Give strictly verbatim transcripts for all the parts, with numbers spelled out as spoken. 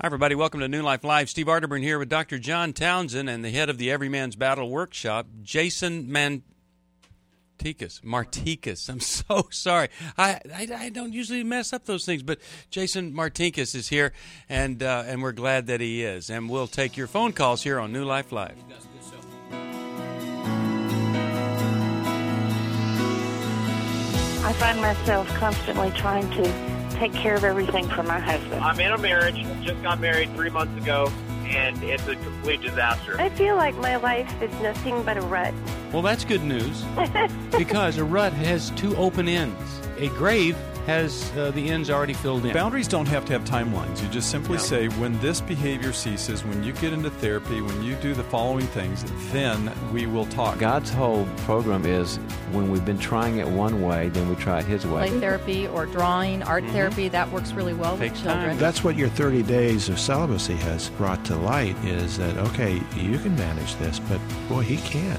Hi, everybody. Welcome to New Life Live. Steve Arterburn here with Doctor John Townsend and the head of the Every Man's Battle Workshop, Jason Mantikas. Martikas. I'm so sorry. I, I, I don't usually mess up those things, but Jason Martikas is here, and uh, and we're glad that he is. And we'll take your phone calls here on New Life Live. I find myself constantly trying to take care of everything for my husband. I'm in a marriage, just got married three months ago, and it's a complete disaster. I feel like my life is nothing but a rut. Well, that's good news, because a rut has two open ends. A grave has uh, the ends already filled in. Boundaries don't have to have timelines. You just simply No. say, when this behavior ceases, when you get into therapy, when you do the following things, then we will talk. God's whole program is when we've been trying it one way, then we try it His way. Play therapy or drawing, art Mhm. therapy, that works really well Takes with children. time. That's what your thirty days of celibacy has brought to light, is that, okay, you can manage this, but boy, he can't.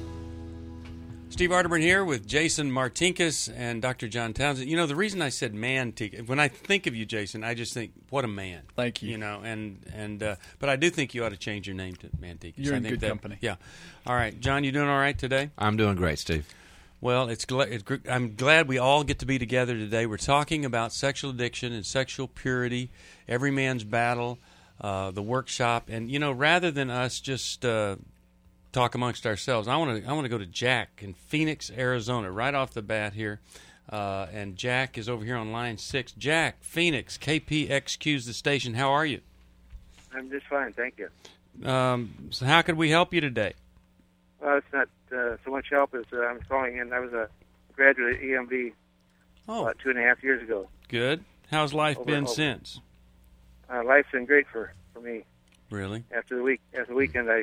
Steve Arterburn here with Jason Martinkus and Doctor John Townsend. You know, the reason I said Mantikas, when I think of you, Jason, I just think, what a man. Thank you. You know, and, and uh, but I do think you ought to change your name to Mantikas. You're I in think good that- company. Yeah. All right. John, you doing all right today? I'm doing great, Steve. Well, it's, gl- it's gr- I'm glad we all get to be together today. We're talking about sexual addiction and sexual purity, every man's battle, uh, the workshop, and you know, rather than us just uh, talk amongst ourselves, I want to I want to go to Jack in Phoenix, Arizona, right off the bat here, uh, and Jack is over here on line six. Jack, Phoenix, K P X Q's the station. How are you? I'm just fine, thank you. Um, so, how could we help you today? Well, it's not uh, so much help as uh, I'm calling in. I was a graduate at E M B Oh, about two and a half years ago. good. How's life Over- been over. since? Uh, life's been great for, for me. Really? After the week, after the weekend, I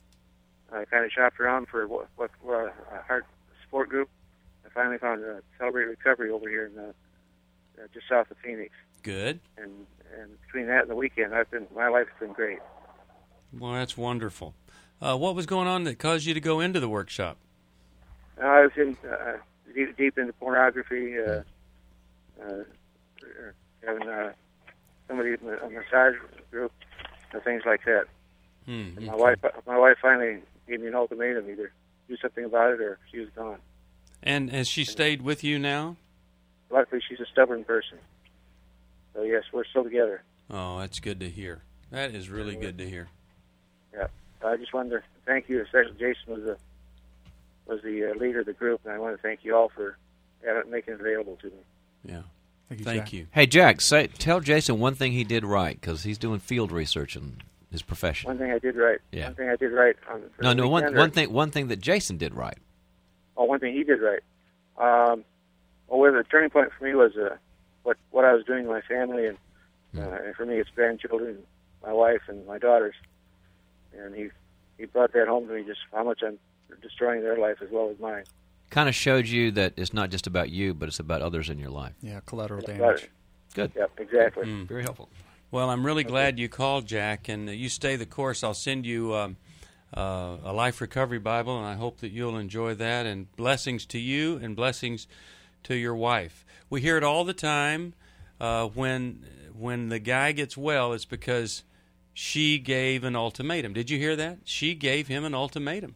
I kind of shopped around for what, what, what a heart support group. I finally found a Celebrate Recovery over here in uh, uh, just south of Phoenix. Good. And and between that and the weekend, I've been my life's been great. Well, that's wonderful. Uh, what was going on that caused you to go into the workshop? Uh, I was in uh, deep, deep into pornography, uh, uh, having uh, somebody in a massage group, and things like that. Hmm, And my okay. wife, my wife finally gave me an ultimatum: either do something about it, or she was gone. And has she stayed with you now? Luckily, she's a stubborn person. So yes, we're still together. Oh, that's good to hear. That is really good to hear. Yeah. I just wanted to thank you, especially Jason was the was the uh, leader of the group, and I want to thank you all for uh, making it available to me. Yeah. Thank you, Thank Jack. you. Hey, Jack, say, tell Jason one thing he did right, because he's doing field research in his profession. One thing I did right. Yeah. One thing I did right. On, for No, the no, one, weekend, or- one thing one thing that Jason did right. Oh, one thing he did right. Um, well, where the turning point for me was uh, what what I was doing with my family, and, uh, and for me, it's grandchildren, my wife, and my daughters. And he he brought that home to me, just how much I'm destroying their life as well as mine. Kind of showed you that it's not just about you, but it's about others in your life. Yeah, collateral But- damage. Good. Yep, exactly. Mm. Very helpful. Well, I'm really glad you called, Jack, and uh, you stay the course. I'll send you um, uh, a Life Recovery Bible, and I hope that you'll enjoy that. And blessings to you, and blessings to your wife. We hear it all the time. Uh, when when the guy gets well, it's because she gave an ultimatum. Did you hear that? She gave him an ultimatum.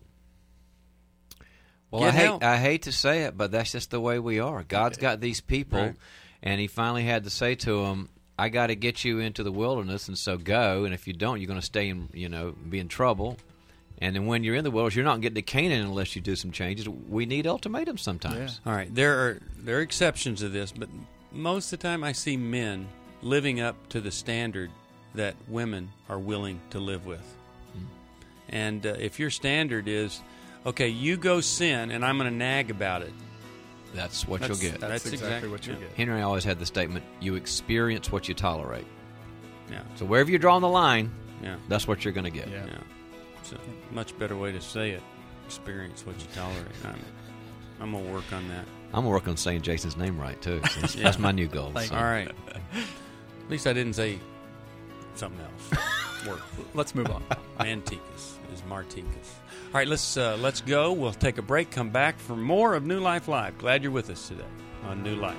Well, Get I hate help. I hate to say it, but that's just the way we are. God's got these people, Right. and He finally had to say to them, "I got to get you into the wilderness, and so go. And if you don't, you're going to stay in, you know, be in trouble. And then when you're in the wilderness, you're not getting to Canaan unless you do some changes. We need ultimatums sometimes." All right, there are there are exceptions to this, but most of the time I see men living up to the standard that women are willing to live with. Mm. And uh, if your standard is, okay, you go sin, and I'm going to nag about it. That's what That's- you'll get. That's, That's exactly exact- what you'll yeah. get. Henry always had the statement, "You experience what you tolerate." Yeah, So wherever you're drawing the line, yeah, that's what you're going to get. Yeah. yeah. It's a much better way to say it. Experience what you tolerate. I'm, I'm going to work on that. I'm going to work on saying Jason's name right, too. So that's, Yeah. that's my new goal. Thank so. All right. At least I didn't say something else. Work. Let's move on. Mantikas is Martinkas. All right, let's uh, let's go. We'll take a break, come back for more of New Life Live. Glad you're with us today on New Life.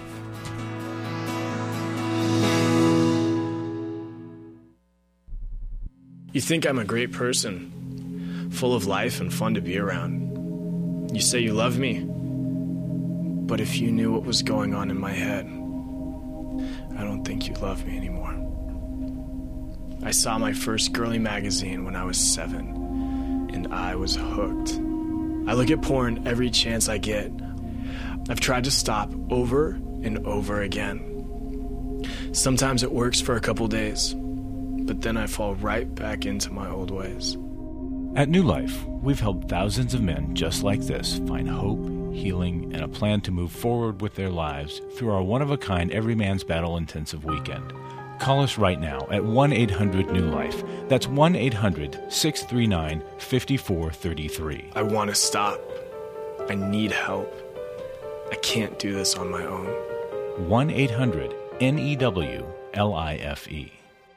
You think I'm a great person, full of life and fun to be around. You say you love me, but if you knew what was going on in my head, I don't think you love me anymore. I saw my first girly magazine when I was seven, and I was hooked. I look at porn every chance I get. I've tried to stop over and over again. Sometimes it works for a couple days, but then I fall right back into my old ways. At New Life, we've helped thousands of men just like this find hope, healing, and a plan to move forward with their lives through our one-of-a-kind Every Man's Battle intensive weekend. Call us right now at one eight hundred new life. That's one eight hundred, six three nine, five four three three. I want to stop. I need help. I can't do this on my own. one eight hundred N E W L I F E.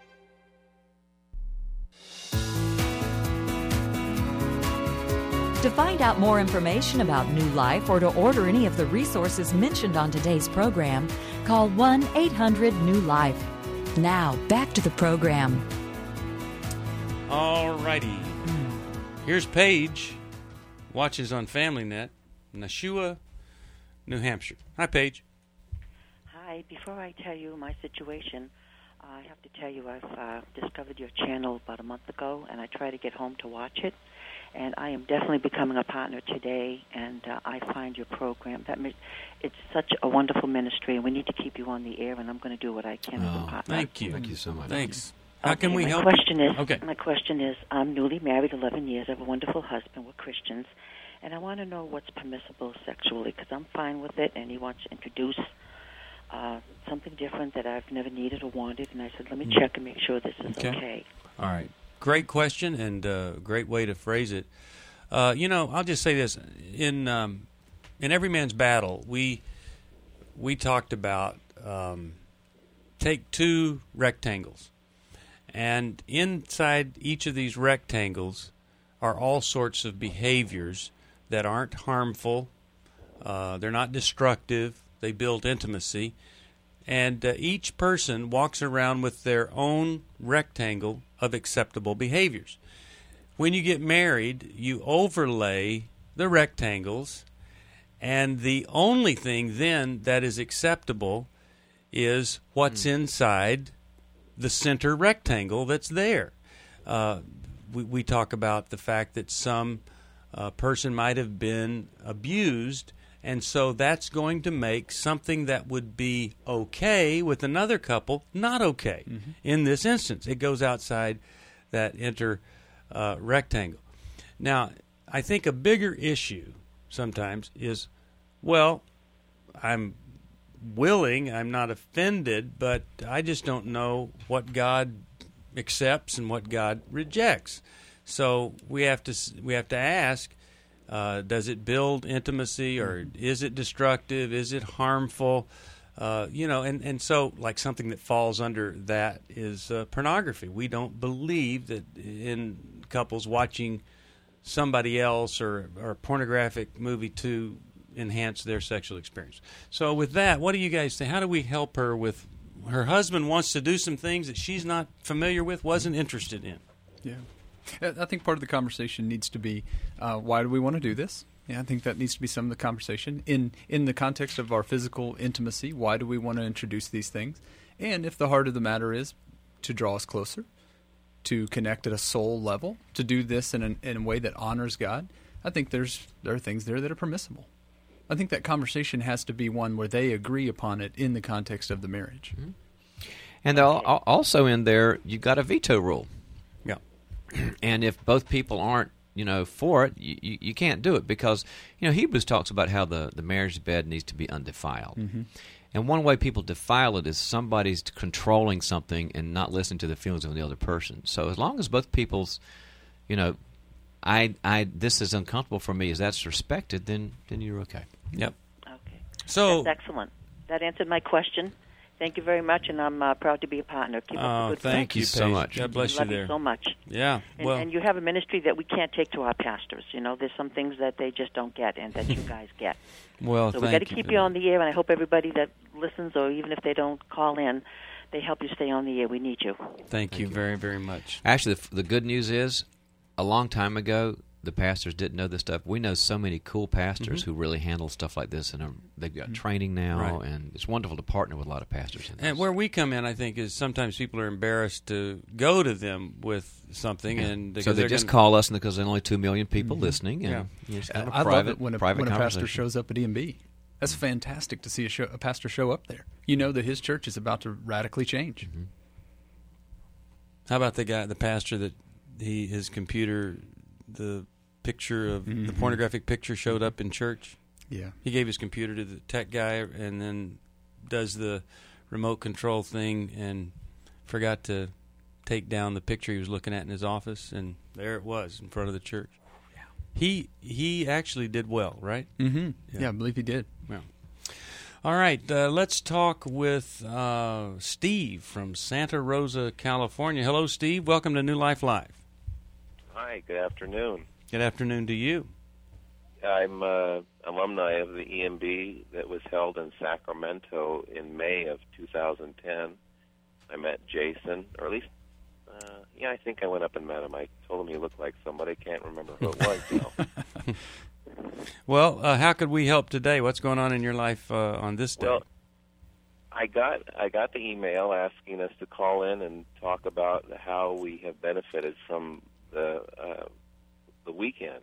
To find out more information about New Life or to order any of the resources mentioned on today's program, call one eight hundred new life. Now, back to the program. All righty. Here's Paige. Watches on FamilyNet, Nashua, New Hampshire. Hi, Paige. Hi. Before I tell you my situation, I have to tell you I've uh, discovered your channel about a month ago, and I try to get home to watch it. And I am definitely becoming a partner today, and uh, I find your program, that mi- it's such a wonderful ministry, and we need to keep you on the air, and I'm going to do what I can oh, as a partner. Thank you. Thank you so much. Thanks. How okay, can we my help? Question is, okay. My question is, I'm newly married, eleven years. I have a wonderful husband. We're Christians. And I want to know what's permissible sexually, because I'm fine with it, and he wants to introduce uh, something different that I've never needed or wanted. And I said, let me check and make sure this is okay. okay. All right. Great question, and uh, great way to phrase it. Uh, you know, I'll just say this. In um, in Every Man's Battle, we we talked about um, take two rectangles. And inside each of these rectangles are all sorts of behaviors that aren't harmful. Uh, they're not destructive. They build intimacy. And uh, each person walks around with their own rectangle of acceptable behaviors. When you get married, you overlay the rectangles, and the only thing then that is acceptable is what's mm. inside the center rectangle that's there. Uh, we, we talk about the fact that some uh, person might have been abused, and so that's going to make something that would be okay with another couple not okay. Mm-hmm. In this instance, it goes outside that inter uh, rectangle. Now, I think a bigger issue sometimes is, well, I'm willing, I'm not offended, but I just don't know what God accepts and what God rejects. So we have to we have to ask, uh, does it build intimacy, or is it destructive? Is it harmful? Uh, you know, and, and so like something that falls under that is uh, pornography. We don't believe that in couples watching somebody else or, or a pornographic movie to enhance their sexual experience. So with that, what do you guys think? How do we help her with her husband wants to do some things that she's not familiar with, wasn't interested in? Yeah. I think part of the conversation needs to be, uh, why do we want to do this? Yeah, I think that needs to be some of the conversation. In in the context of our physical intimacy, why do we want to introduce these things? And if the heart of the matter is to draw us closer, to connect at a soul level, to do this in, an, in a way that honors God, I think there's there are things there that are permissible. I think that conversation has to be one where they agree upon it in the context of the marriage. Mm-hmm. And also in there, you've got a veto rule. Yeah. And if both people aren't, you know, for it, you, you, you can't do it because, you know, Hebrews talks about how the, the marriage bed needs to be undefiled. Mm-hmm. And one way people defile it is somebody's controlling something and not listening to the feelings of the other person. So as long as both people's, you know, I, I, this is uncomfortable for me, as that's respected, then, then you're okay. Yep. Okay. So that's excellent. That answered my question. Thank you very much, and I'm uh, proud to be a partner. Keep oh, up the good thank work. you so much. God bless we love you there. You so much. Yeah. And, well, and you have a ministry that we can't take to our pastors. You know, there's some things that they just don't get, and that you guys get. Well, so thank we got to you keep for you that. on the air, and I hope everybody that listens, or even if they don't call in, they help you stay on the air. We need you. Thank, Thank you, you. very, very much. Actually, the, the good news is, a long time ago, the pastors didn't know this stuff. We know so many cool pastors Mm-hmm. who really handle stuff like this, and are, they've got training now, Right. and it's wonderful to partner with a lot of pastors in this. And where we come in, I think, is sometimes people are embarrassed to go to them with something, Yeah. and so because they they're just gonna- call us because there's only two million people Mhm. listening, and Yeah. you just have a I private, love it when a, private when a pastor conversation. shows up at E M B. That's fantastic to see a, show, a pastor show up there. You know that his church is about to radically change. Mm-hmm. How about the guy, the pastor that he his computer, the picture of the Mhm. pornographic picture showed up in church? Yeah. He gave his computer to the tech guy and then does the remote control thing and forgot to take down the picture he was looking at in his office, and there it was in front of the church. He he actually did well, right? Mm-hmm. Yeah. I believe he did. Yeah. All right, uh, let's talk with uh, Steve from Santa Rosa, California. Hello, Steve. Welcome to New Life Live. Hi, good afternoon. Good afternoon to you. I'm uh, alumni of the E M B that was held in Sacramento in May of two thousand ten. I met Jason, or at least, uh, yeah, I think I went up and met him. I told him he looked like somebody. I can't remember who it was now. Well, uh, how could we help today? What's going on in your life uh, on this day? Well, I got I got the email asking us to call in and talk about how we have benefited from the uh, the weekend.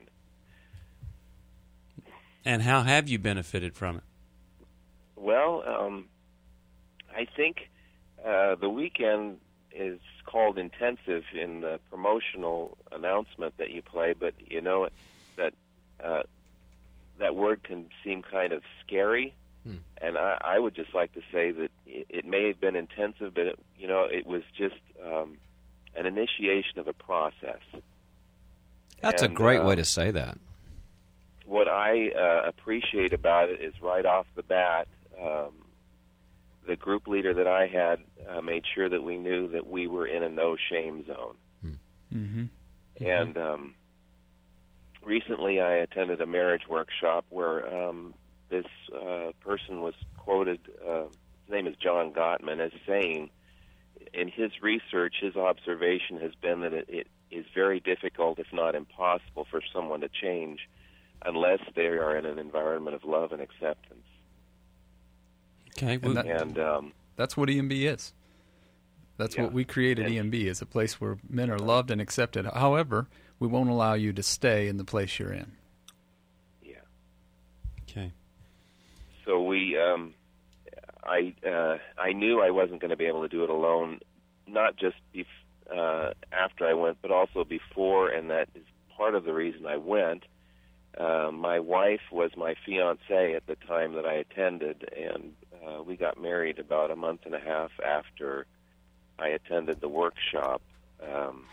And how have you benefited from it? Well, um, I think uh, the weekend is called intensive in the promotional announcement that you play, but you know that uh, that word can seem kind of scary, hmm. and I, I would just like to say that it, it may have been intensive, but it, you know, it was just um, an initiation of a process. That's And, a great uh, way to say that. What I uh, appreciate about it is right off the bat, um, the group leader that I had uh, made sure that we knew that we were in a no-shame zone. Mm-hmm. And um, recently I attended a marriage workshop where um, this uh, person was quoted, uh, his name is John Gottman, as saying, in his research, his observation has been that it, it is very difficult, if not impossible, for someone to change unless they are in an environment of love and acceptance. Okay, And, that, and um, that's what E M B is. That's Yeah. what we created. And- E M B is a place where men are loved and accepted. However, we won't allow you to stay in the place you're in. yeah. Okay. So we, um, I, uh, I knew I wasn't going to be able to do it alone, not just bef- uh, after I went, but also before, and that is part of the reason I went. Uh, my wife was my fiance at the time that I attended, and uh, we got married about a month and a half after I attended the workshop. Um,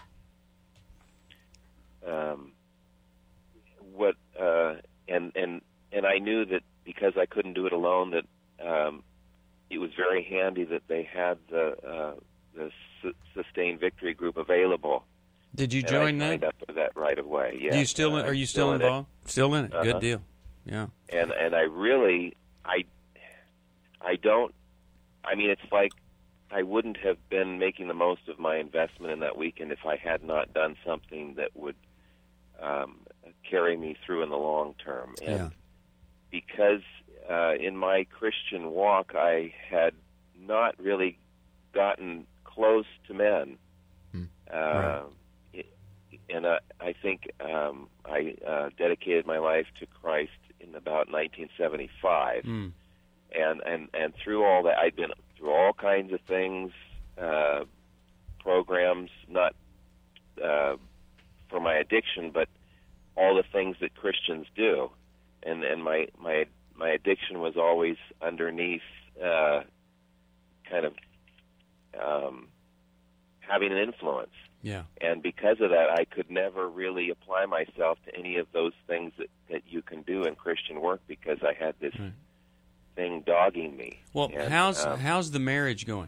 um, what uh, and and and I knew that because I couldn't do it alone, that um, it was very handy that they had the uh, the Su- Sustained Victory group available. Did you And join I signed that? up for that right away. Yeah. Do you still uh, are you I'm still in it. involved? Still in it. Uh-huh. Good deal. Yeah. And and I really I I don't I mean it's like I wouldn't have been making the most of my investment in that weekend if I had not done something that would um, carry me through in the long term. And Yeah. because uh, in my Christian walk I had not really gotten close to men. Hmm. Uh, Right. And uh, I think um, I uh, dedicated my life to Christ in about nineteen seventy-five, Mm. and, and and through all that, I'd been through all kinds of things, uh, programs, not uh, for my addiction, but all the things that Christians do, and and my my my addiction was always underneath, uh, kind of um, having an influence. Yeah. And because of that, I could never really apply myself to any of those things that, that you can do in Christian work because I had this Right. thing dogging me. Well, And, how's um, how's the marriage going?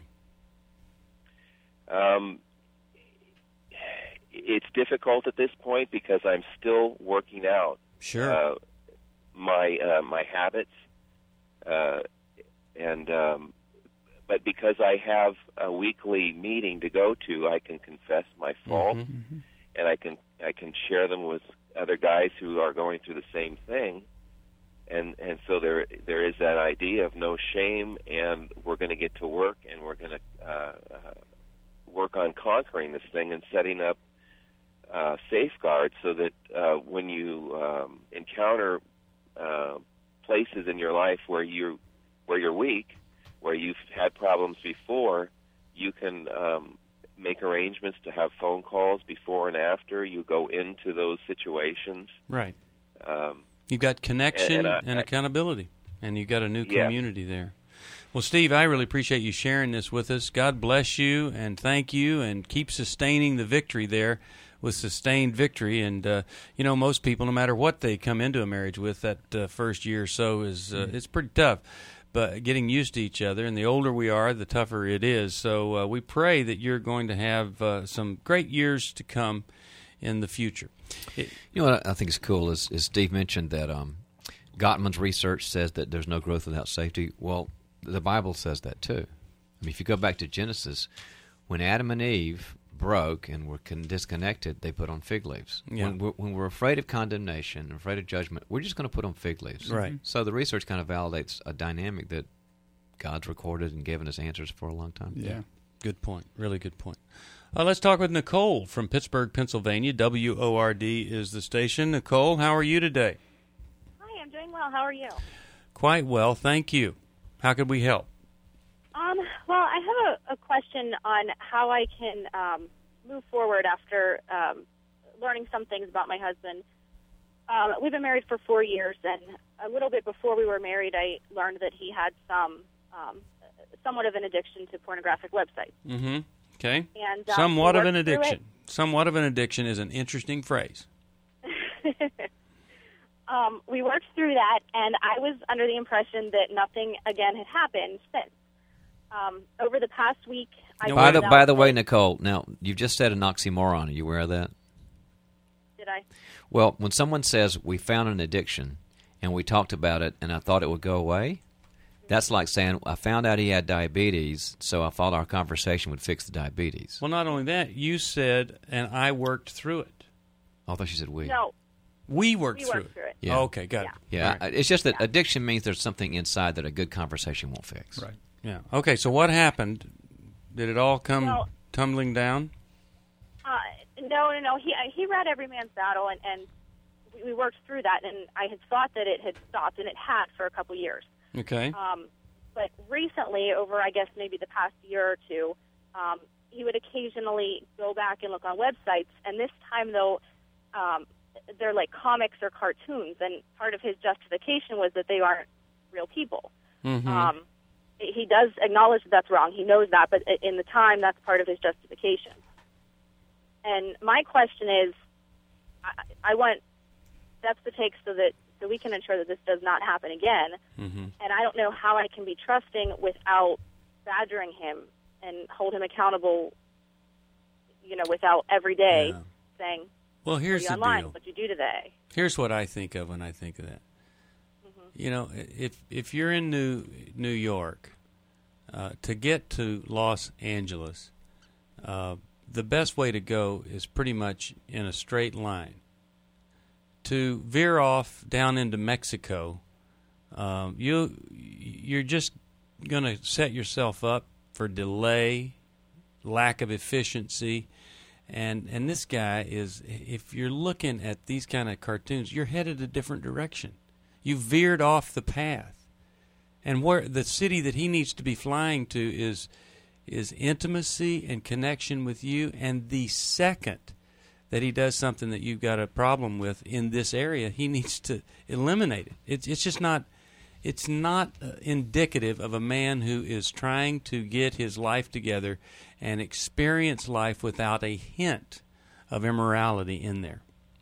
Um, it's difficult at this point because I'm still working out Sure. uh, my uh, my habits, uh, and um, but because I have a weekly meeting to go to, I can confess my faults, Mm-hmm. and I can I can share them with other guys who are going through the same thing, and and so there there is that idea of no shame, and we're going to get to work, and we're going to uh, uh, work on conquering this thing and setting up uh, safeguards so that uh, when you um, encounter uh, places in your life where you where you're weak, where you've had problems before, you can um, make arrangements to have phone calls before and after you go into those situations. Right. Um, You've got connection and, and, and I, accountability, and you've got a new yeah. community there. Well, Steve, I really appreciate you sharing this with us. God bless you, and thank you, and keep sustaining the victory there with sustained victory. And, uh, you know, most people, no matter what they come into a marriage with, that uh, first year or so is uh, it's pretty tough. But getting used to each other, and the older we are, the tougher it is. So uh, we pray that you're going to have uh, some great years to come in the future. It, you know what I think is cool is, is Steve mentioned that um, Gottman's research says that there's no growth without safety. Well, the Bible says that too. I mean, if you go back to Genesis, when Adam and Eve broke and were con- disconnected, they put on fig leaves. Yeah. When, we're, when we're afraid of condemnation, afraid of judgment, we're just going to put on fig leaves. Right. So the research kind of validates a dynamic that God's recorded and given us answers for a long time. Yeah. Good point. Really good point. Uh, let's talk with Nicole from Pittsburgh, Pennsylvania. W O R D is the station. Nicole, how are you today? Hi, I'm doing well. How are you? Quite well, thank you. How could we help? Um, well, I have a, a question on how I can um, move forward after um, learning some things about my husband. Um, we've been married for four years, and a little bit before we were married, I learned that he had some um, somewhat of an addiction to pornographic websites. Mm-hmm. Okay. And, um, somewhat we of an worked through addiction. Somewhat of an addiction is an interesting phrase. um, we worked through that, and I was under the impression that nothing again had happened since. Um, over the past week, I by the found by out the way, that- Nicole, now you've just said an oxymoron. Are you aware of that? Did I? Well, when someone says we found an addiction and we talked about it and I thought it would go away, that's like saying I found out he had diabetes, so I thought our conversation would fix the diabetes. Well, not only that, you said, and I worked through it. Oh, I thought you said we. No. We worked, We through, worked it. through it. Yeah. Oh, okay, got it. Yeah, All right. it's just that addiction means there's something inside that a good conversation won't fix. Right. Yeah. Okay, so what happened? Did it all come Well- tumbling down? Uh, no, no, no. He he read Every Man's Battle, and, and we, we worked through that, and I had thought that it had stopped, and it had for a couple years. Okay. Um, but recently, over I guess maybe the past year or two, um, he would occasionally go back and look on websites, and this time, though, um, they're like comics or cartoons, and part of his justification was that they aren't real people. Mm-hmm. Um, he does acknowledge that that's wrong. He knows that, but in the time, that's part of his justification. And my question is, I, I want steps to take so that so we can ensure that this does not happen again. Mm-hmm. And I don't know how I can be trusting without badgering him and hold him accountable, you know, without every day Yeah. saying, Well, here's "Are you the online? deal. What'd you do today?" Here's what I think of when I think of that. You know, if if you're in New New York, uh, to get to Los Angeles, uh, the best way to go is pretty much in a straight line. To veer off down into Mexico, um, you you're just going to set yourself up for delay, lack of efficiency. And and this guy is, if you're looking at these kind of cartoons, you're headed a different direction. You veered off the path. And where the city that he needs to be flying to is is intimacy and connection with you. And the second that he does something that you've got a problem with in this area, he needs to eliminate it. It's it's just not it's not uh, indicative of a man who is trying to get his life together and experience life without a hint of immorality in there.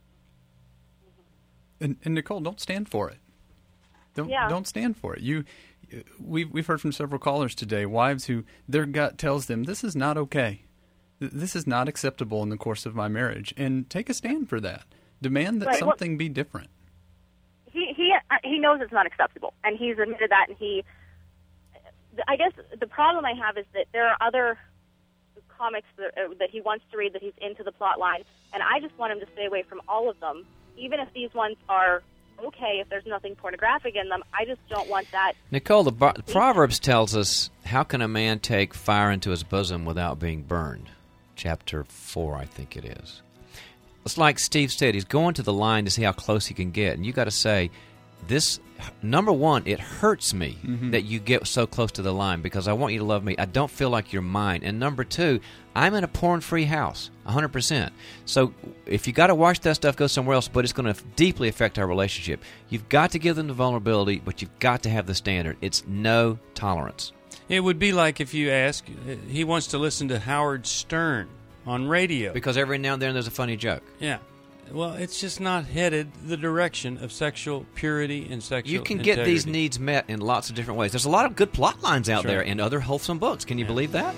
And, and Nicole, don't stand for it. Don't Yeah. don't stand for it. You, we've we've heard from several callers today, wives who their gut tells them this is not okay, this is not acceptable in the course of my marriage, and take a stand for that. Demand that Right, well- something be different. He he uh, he knows it's not acceptable, and he's admitted that, and he th- I guess the problem I have is that there are other comics that, uh, that he wants to read that he's into the plot line, and I just want him to stay away from all of them, even if these ones are okay, if there's nothing pornographic in them. I just don't want that. Nicole, the, the Proverbs tells us, how can a man take fire into his bosom without being burned? Chapter four, I think it is. It's like Steve said, he's going to the line to see how close he can get, and you got to say, this, number one, it hurts me mm-hmm. that you get so close to the line because I want you to love me. I don't feel like you're mine. And number two, I'm in a porn-free house, one hundred percent. So if you got to watch that stuff, go somewhere else, but it's going to deeply affect our relationship. You've got to give them the vulnerability, but you've got to have the standard. It's no tolerance. It would be like if you ask, he wants to listen to Howard Stern on radio. Because every now and then there's a funny joke. Yeah. Well, it's just not headed the direction of sexual purity and sexual You can integrity. get these needs met in lots of different ways. There's a lot of good plot lines out Sure. there in other wholesome books. Can you Yeah. believe that?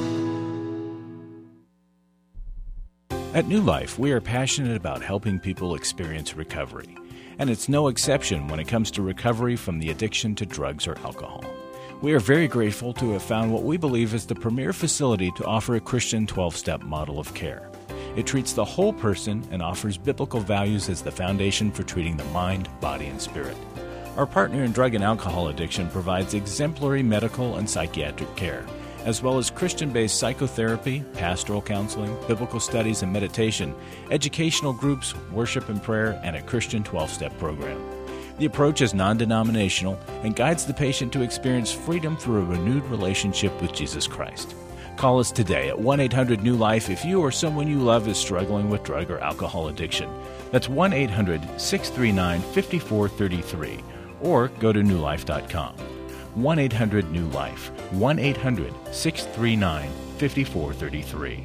At New Life, we are passionate about helping people experience recovery. And it's no exception when it comes to recovery from the addiction to drugs or alcohol. We are very grateful to have found what we believe is the premier facility to offer a Christian twelve-step model of care. It treats the whole person and offers biblical values as the foundation for treating the mind, body, and spirit. Our partner in drug and alcohol addiction provides exemplary medical and psychiatric care, as well as Christian-based psychotherapy, pastoral counseling, biblical studies and meditation, educational groups, worship and prayer, and a Christian twelve-step program. The approach is non-denominational and guides the patient to experience freedom through a renewed relationship with Jesus Christ. Call us today at one eight hundred new life if you or someone you love is struggling with drug or alcohol addiction. That's one eight hundred six three nine five four three three, or go to new life dot com. one eight hundred new life, one eight hundred six three nine five four three three.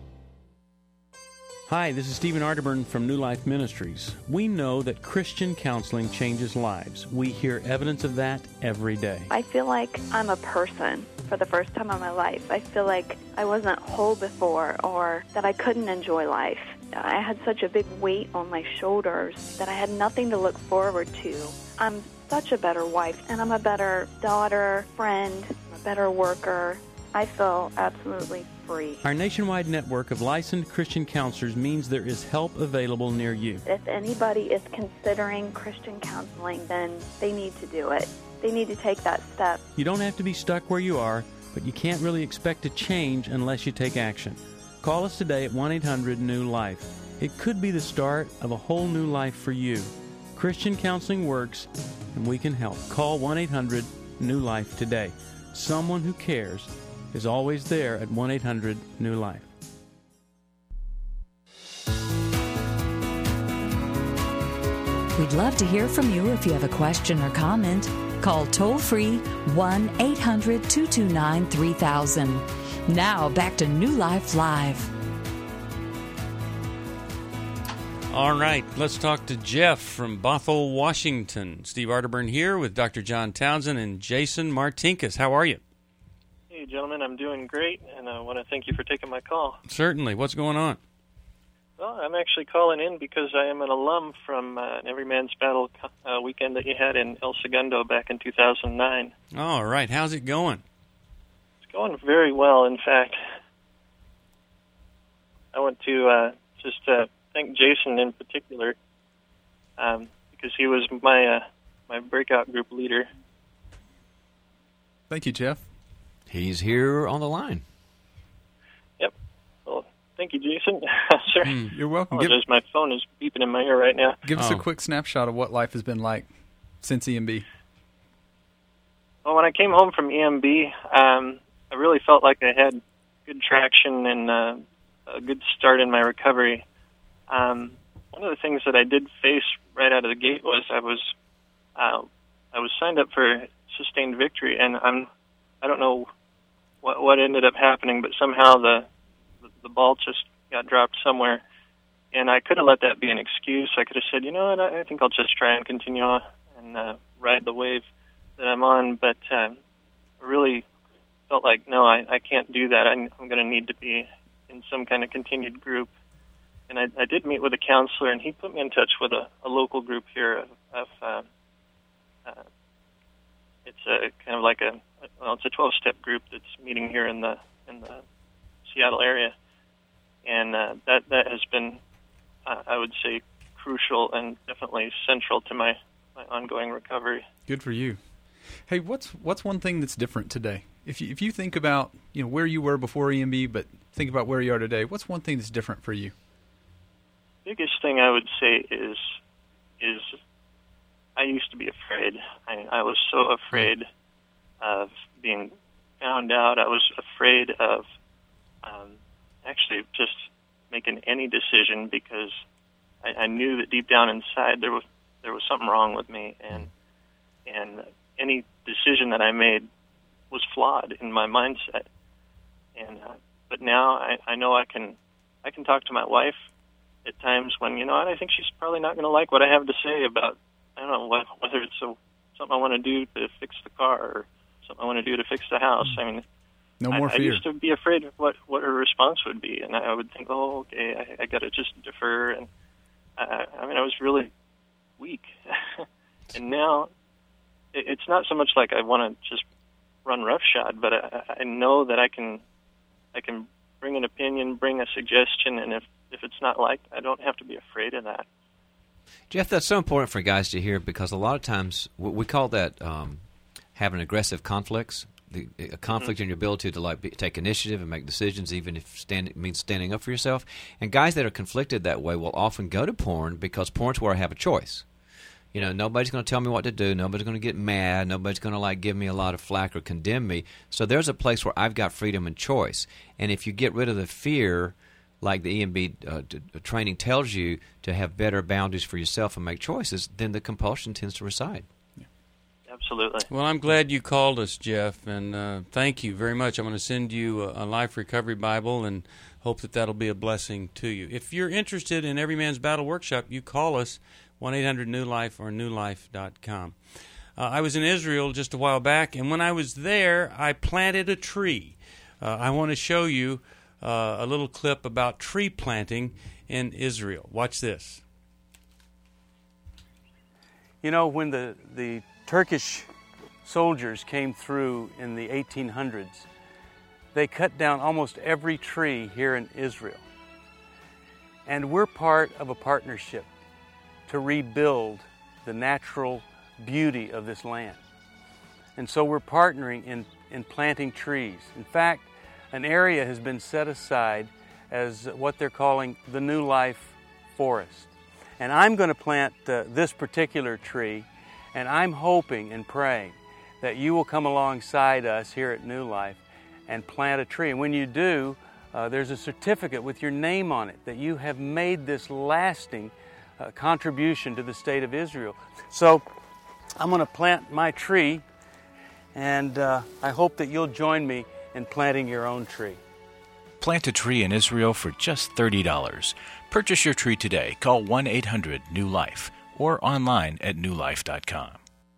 Hi, this is Stephen Arterburn from New Life Ministries. We know that Christian counseling changes lives. We hear evidence of that every day. I feel like I'm a person for the first time in my life. I feel like I wasn't whole before, or that I couldn't enjoy life. I had such a big weight on my shoulders that I had nothing to look forward to. I'm such a better wife, and I'm a better daughter, friend, a better worker. I feel absolutely free. Our nationwide network of licensed Christian counselors means there is help available near you. If anybody is considering Christian counseling, then they need to do it. They need to take that step. You don't have to be stuck where you are, but you can't really expect to change unless you take action. Call us today at one eight hundred new life. It could be the start of a whole new life for you. Christian counseling works, and we can help. Call one eight hundred new life today. Someone who cares is always there at one eight hundred new life. We'd love to hear from you if you have a question or comment. Call toll-free one eight hundred two two nine three thousand. Now back to New Life Live. All right, let's talk to Jeff from Bothell, Washington. Steve Arterburn here with Doctor John Townsend and Jason Martinkus. How are you? Hey, gentlemen, I'm doing great, and I want to thank you for taking my call. Certainly. What's going on? Well, I'm actually calling in because I am an alum from uh, an Every Man's Battle uh, weekend that you had in El Segundo back in two thousand nine. All right. How's it going? It's going very well. In fact, I want to uh, just uh, thank Jason in particular um, because he was my uh, my breakout group leader. Thank you, Jeff. He's here on the line. Yep. Well, thank you, Jason. Sir, Mm, you're welcome. I apologize, my phone is beeping in my ear right now. Give us Oh. a quick snapshot of what life has been like since E M B. Well, when I came home from E M B, um, I really felt like I had good traction and uh, a good start in my recovery. Um, one of the things that I did face right out of the gate was I was uh, I was signed up for Sustained Victory, and I'm I don't know what what ended up happening, but somehow the the ball just got dropped somewhere, and I could have let that be an excuse. I could have said, you know what, I, I think I'll just try and continue on and uh, ride the wave that I'm on, but uh, I really felt like, no, I, I can't do that. I'm, I'm going to need to be in some kind of continued group. And I, I did meet with a counselor, and he put me in touch with a, a local group here of, of uh, uh, it's a kind of like a well, it's a twelve-step group that's meeting here in the in the Seattle area, and uh, that that has been, uh, I would say, crucial and definitely central to my, my ongoing recovery. Good for you. Hey, what's what's one thing that's different today? If you if you think about you know where you were before E M B, but think about where you are today, what's one thing that's different for you? Biggest thing I would say is is I used to be afraid. I, I was so afraid of being found out. I was afraid of um, actually just making any decision because I, I knew that deep down inside there was there was something wrong with me, and and any decision that I made was flawed in my mindset. And uh, but now I, I know I can I can talk to my wife at times when, you know, I think she's probably not going to like what I have to say about, I don't know, what, whether it's a, something I want to do to fix the car or something I want to do to fix the house. I mean, no more I, fear. I used to be afraid of what, what her response would be, and I would think, oh, okay, I, I got to just defer. And I, I mean, I was really weak. And now it, it's not so much like I want to just run roughshod, but I, I know that I can, I can bring an opinion, bring a suggestion, and if If it's not liked, I don't have to be afraid of that. Jeff, that's so important for guys to hear because a lot of times we call that um, having aggressive conflicts, the, a conflict mm-hmm. in your ability to like be, take initiative and make decisions, even if stand, means standing up for yourself. And guys that are conflicted that way will often go to porn because porn's where I have a choice. You know, nobody's going to tell me what to do. Nobody's going to get mad. Nobody's going to like give me a lot of flack or condemn me. So there's a place where I've got freedom and choice. And if you get rid of the fear, like the E M B uh, t- training tells you to have better boundaries for yourself and make choices, then the compulsion tends to reside. Yeah. Absolutely. Well, I'm glad you called us, Jeff, and uh, thank you very much. I'm going to send you a, a Life Recovery Bible and hope that that'll be a blessing to you. If you're interested in Every Man's Battle Workshop, you call us, one eight hundred new life or new life dot com. Uh, I was in Israel just a while back, and when I was there, I planted a tree. Uh, I want to show you Uh, a little clip about tree planting in Israel. Watch this. You know, when the, the Turkish soldiers came through in the eighteen hundreds, they cut down almost every tree here in Israel. And we're part of a partnership to rebuild the natural beauty of this land. And so we're partnering in, in planting trees. In fact, an area has been set aside as what they're calling the New Life Forest. And I'm going to plant uh, this particular tree, and I'm hoping and praying that you will come alongside us here at New Life and plant a tree. And when you do, uh, there's a certificate with your name on it that you have made this lasting uh, contribution to the state of Israel. So I'm going to plant my tree, and uh, I hope that you'll join me in planting your own tree. Plant a tree in Israel for just thirty dollars. Purchase your tree today. Call one eight hundred new life or online at new life dot com.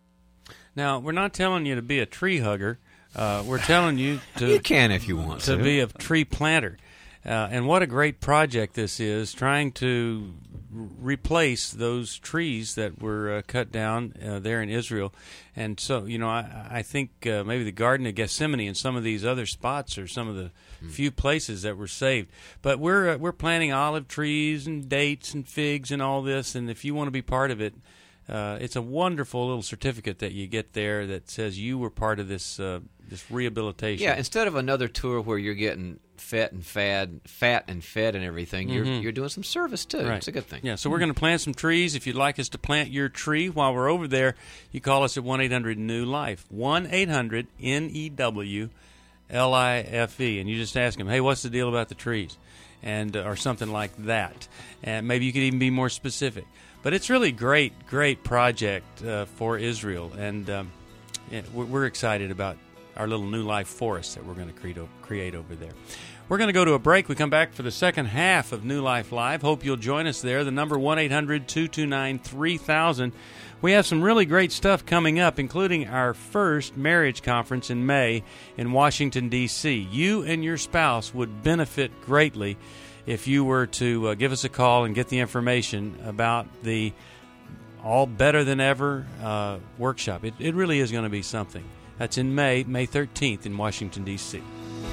Now, we're not telling you to be a tree hugger. Uh, we're telling you to... You can if you want to. To be a tree planter. Uh, and what a great project this is, trying to replace those trees that were uh, cut down uh, there in Israel. And so, you know, I, I think uh, maybe the Garden of Gethsemane and some of these other spots are some of the mm. few places that were saved. But we're uh, we're planting olive trees and dates and figs and all this, and if you want to be part of it, uh, it's a wonderful little certificate that you get there that says you were part of this uh, this rehabilitation. Yeah, instead of another tour where you're getting fat and fad, fat and fed and everything, you're mm-hmm. you're doing some service too. Right. It's a good thing. Yeah, so we're going to plant some trees. If you'd like us to plant your tree while we're over there, you call us at one eight hundred new life, one eight hundred N E W L I F E, and you just ask them, hey, what's the deal about the trees? And uh, or something like that. And maybe you could even be more specific. But it's really great, great project uh, for Israel, and um, yeah, we're, we're excited about our little New Life forest that we're going to create, create over there. We're going to go to a break. We come back for the second half of New Life Live. Hope you'll join us there. The number one eight hundred two two nine three thousand. We have some really great stuff coming up, including our first marriage conference in May in Washington, D C You and your spouse would benefit greatly if you were to uh, give us a call and get the information about the all better than ever uh, workshop. It, it really is going to be something. That's in May, May thirteenth in Washington, D C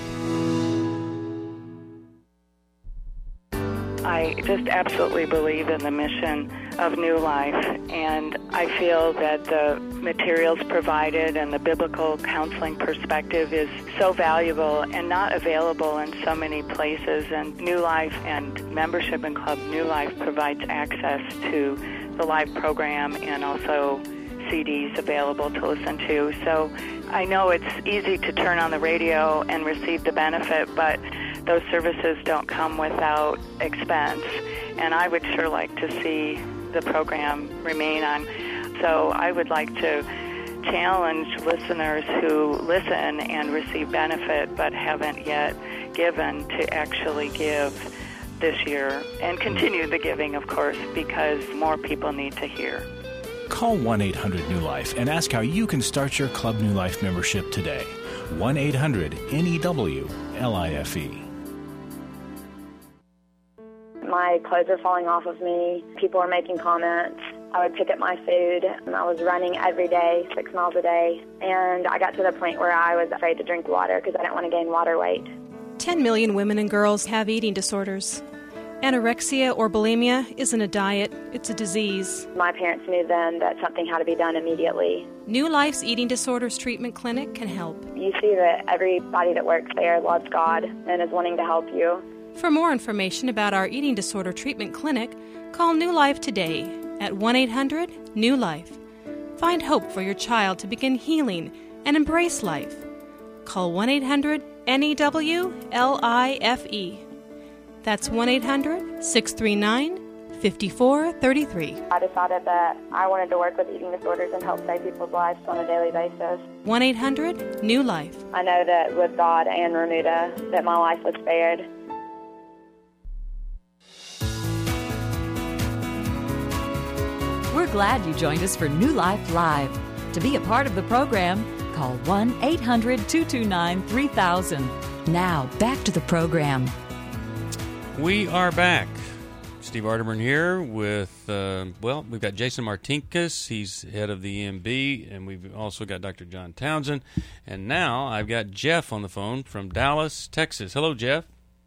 I just absolutely believe in the mission of New Life, and I feel that the materials provided and the biblical counseling perspective is so valuable and not available in so many places. And New Life and membership in Club New Life provides access to the live program and also C Ds available to listen to. So I know it's easy to turn on the radio and receive the benefit, but those services don't come without expense, and I would sure like to see the program remain on. So I would like to challenge listeners who listen and receive benefit but haven't yet given to actually give this year, and continue the giving, of course, because more people need to hear. Call one eight hundred new life and ask how you can start your Club New Life membership today. one eight hundred N E W L I F E. My clothes are falling off of me. People are making comments. I would pick up my food. I was running every day, six miles a day. And I got to the point where I was afraid to drink water because I didn't want to gain water weight. ten million women and girls have eating disorders. Anorexia or bulimia isn't a diet, it's a disease. My parents knew then that something had to be done immediately. New Life's Eating Disorders Treatment Clinic can help. You see that everybody that works there loves God and is wanting to help you. For more information about our Eating Disorder Treatment Clinic, call New Life today at one eight hundred new life. Find hope for your child to begin healing and embrace life. Call one eight hundred N E W L I F E. That's one eight hundred six three nine five four three three. I decided that I wanted to work with eating disorders and help save people's lives on a daily basis. one eight hundred new life. I know that with God and Remuda that my life was spared. We're glad you joined us for New Life Live. To be a part of the program, call one eight hundred two two nine three thousand. Now, back to the program. We are back. Steve Arterburn here with, uh, well, we've got Jason Martinkus. He's head of the E M B, and we've also got Doctor John Townsend. And now I've got Jeff on the phone from Dallas, Texas. Hello, Jeff.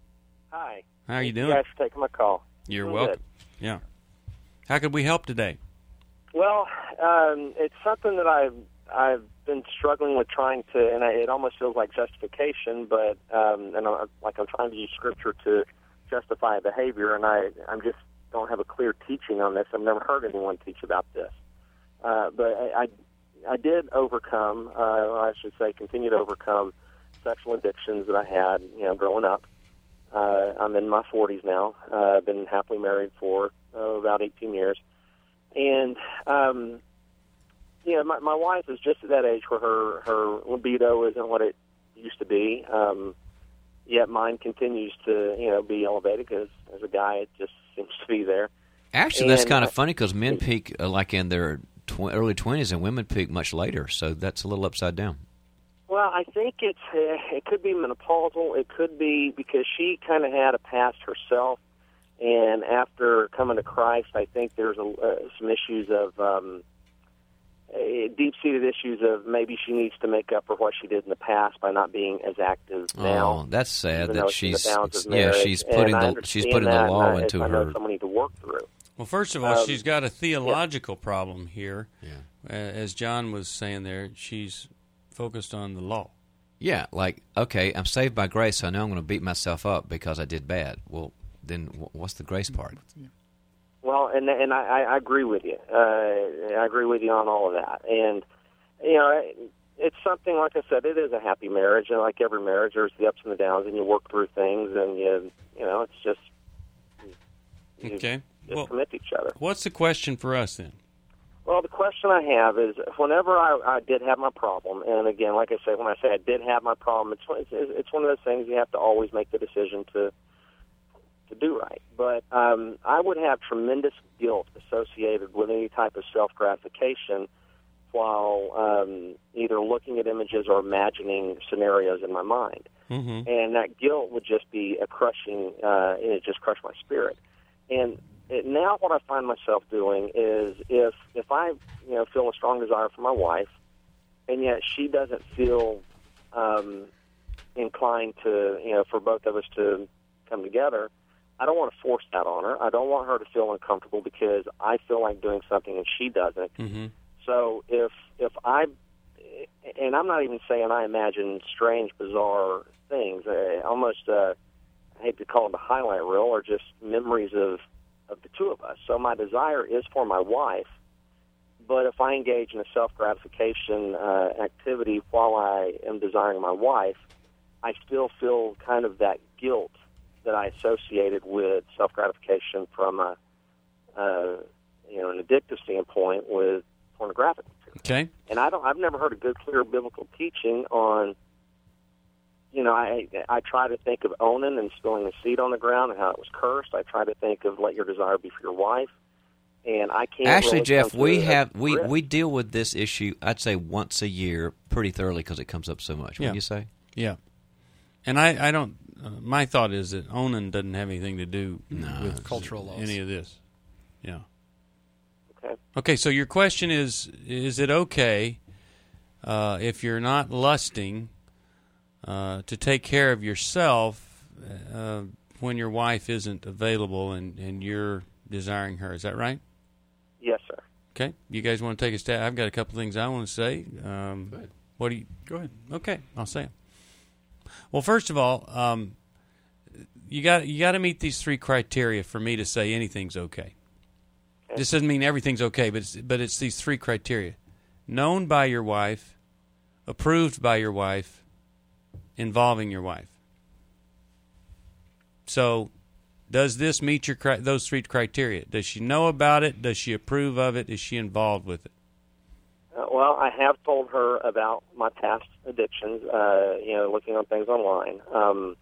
Hi. How are you Thank doing? You guys for taking my call. You're Doing welcome. good. Yeah. How could we help today? Well, um, it's something that I've I've been struggling with trying to, and I, it almost feels like justification, but um, and I, like I'm trying to use scripture to justify a behavior, and I I'm just don't have a clear teaching on this. I've never heard anyone teach about this, uh, but I, I I did overcome, uh, I should say, continue to overcome sexual addictions that I had, you know, growing up. Uh, I'm in my forties now. Uh, I've been happily married for uh, about eighteen years. And, um, you know, my, my wife is just at that age where her, her libido isn't what it used to be. Um, yet mine continues to, you know, be elevated because as a guy, it just seems to be there. Actually, and, that's kind of funny because men peak uh, like in their tw- early twenties and women peak much later. So that's a little upside down. Well, I think it's uh, it could be menopausal. It could be because she kind of had a past herself. And after coming to Christ, I think there's a, uh, some issues of um, uh, deep-seated issues of maybe she needs to make up for what she did in the past by not being as active now. Oh, that's sad even that though she's in the bounds of yeah marriage. she's putting And I the she's understand putting that, the law and I, into I her. know someone needs to work through. Well, first of all, Um, she's got a theological problem here. Yeah. Uh, as John was saying there, she's focused on the law. Yeah, like okay, I'm saved by grace, so now I'm going to beat myself up because I did bad. Well, then what's the grace part? Well, and and I, I agree with you. Uh, I agree with you on all of that. And you know, it's something like I said. It is a happy marriage, and like every marriage, there's the ups and the downs, and you work through things, and you you know, it's just you Okay. just Well, commit to each other. What's the question for us then? Well, the question I have is, whenever I, I did have my problem, and again, like I said, when I say I did have my problem, it's it's, it's one of those things you have to always make the decision to to do right. But um, I would have tremendous guilt associated with any type of self-gratification while um, either looking at images or imagining scenarios in my mind. Mm-hmm. And that guilt would just be a crushing, uh, it would just crush my spirit. And it, now what I find myself doing is if if I you know feel a strong desire for my wife, and yet she doesn't feel um, inclined to you know for both of us to come together, I don't want to force that on her. I don't want her to feel uncomfortable because I feel like doing something and she doesn't. Mm-hmm. So if if I, and I'm not even saying I imagine strange, bizarre things, uh, almost, uh, I hate to call it a highlight reel, or just memories of, of the two of us. So my desire is for my wife, but if I engage in a self-gratification uh, activity while I am desiring my wife, I still feel kind of that guilt that I associated with self-gratification from a, uh, you know, an addictive standpoint with pornographic material. Okay. And I don't, I've never heard a good, clear biblical teaching on, you know, I I try to think of Onan and spilling the seed on the ground and how it was cursed. I try to think of let your desire be for your wife. And I can't Actually, really Jeff, come to we a have we, grip. we deal with this issue, I'd say, once a year pretty thoroughly because it comes up so much. Yeah. Wouldn't you say? Yeah. And I, I don't, uh, my thought is that Onan doesn't have anything to do with cultural laws. any of this. Yeah. Okay. Okay, so your question is, is it okay uh, if you're not lusting uh, to take care of yourself uh, when your wife isn't available and, and you're desiring her? Is that right? Yes, sir. Okay. You guys want to take a stab? I've got a couple things I want to say. Um, Go ahead. What do you? Go ahead. Okay, I'll say them. Well, first of all, um, you got you got to meet these three criteria for me to say anything's okay. okay. This doesn't mean everything's okay, but it's, but it's these three criteria: known by your wife, approved by your wife, involving your wife. So, does this meet your those three criteria? Does she know about it? Does she approve of it? Is she involved with it? Uh, well, I have told her about my past addictions, uh, you know, looking on things online. Um,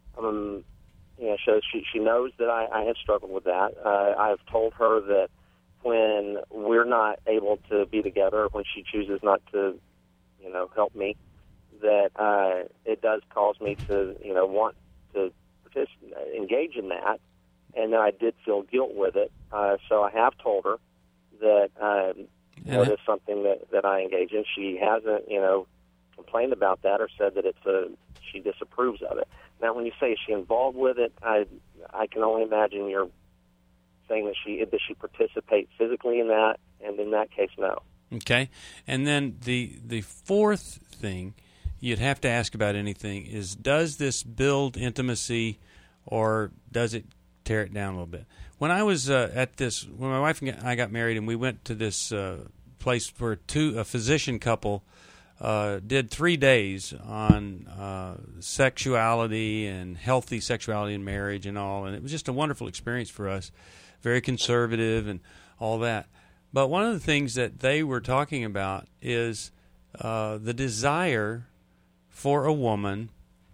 um, you know, so she, she knows that I, I have struggled with that. Uh, I've told her that when we're not able to be together, when she chooses not to, you know, help me, that uh, it does cause me to, you know, want to participate, engage in that, and that I did feel guilt with it. Uh, so I have told her that um, you know, it is something that, that I engage in. She hasn't, you know, complained about that or said that it's a she disapproves of it. Now, when you say is she involved with it, I I can only imagine you're saying that she does she participate physically in that, and in that case, no. Okay, and then the the fourth thing you'd have to ask about anything is, does this build intimacy or does it tear it down a little bit? When I was uh, at this, when my wife and I got married, and we went to this uh, place where two a physician couple uh, did three days on uh, sexuality and healthy sexuality in marriage and all, and it was just a wonderful experience for us. Very conservative and all that. But one of the things that they were talking about is uh, the desire for a woman,